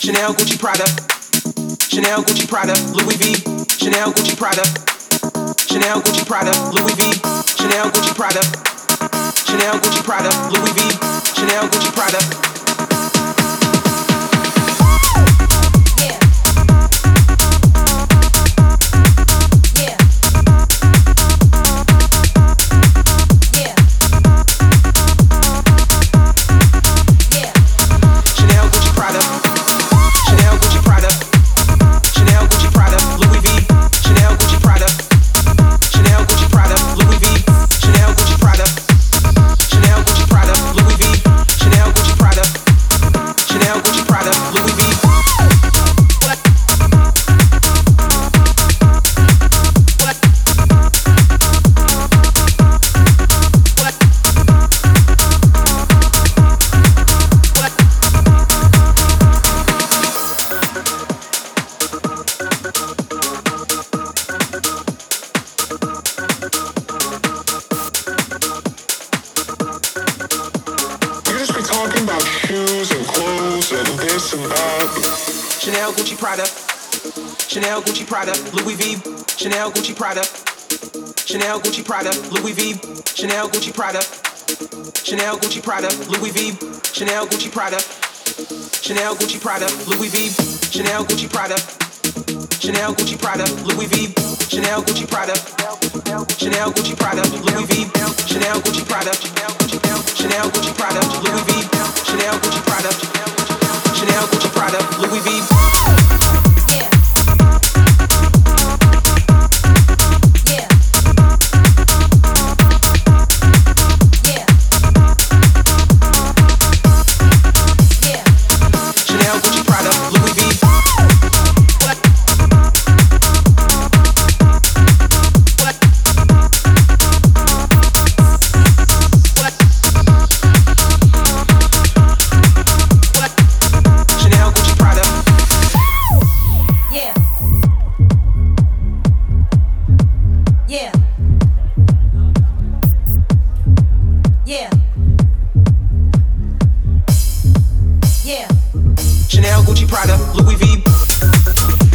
Chanel, Gucci, Prada. Chanel, Gucci, Prada, Louis V. Chanel, Gucci, Prada. Chanel, Gucci, Prada, Louis V. Chanel, Gucci, Prada. Chanel, Gucci, Prada, Louis V. Chanel, Gucci, Prada. Chanel, Gucci, Prada. Chanel, Gucci, Prada, Louis V. Chanel, Gucci, Prada. Chanel, Gucci, Prada, Louis V. Chanel, Gucci, Prada. Chanel, Gucci, Prada, Louis V. Chanel, Gucci, Prada. Chanel, Gucci, Prada, Louis V. Chanel, Gucci, Prada. Chanel, Gucci, Prada, Louis V. Chanel, Gucci, Prada. Chanel, Gucci, Prada, Louis V. Chanel, Gucci, Prada. Chanel, Gucci, Prada, Louis V. Chanel, Gucci, Prada. Chanel, Gucci, Prada, Louis V. Chanel, Gucci, Prada, Louis V.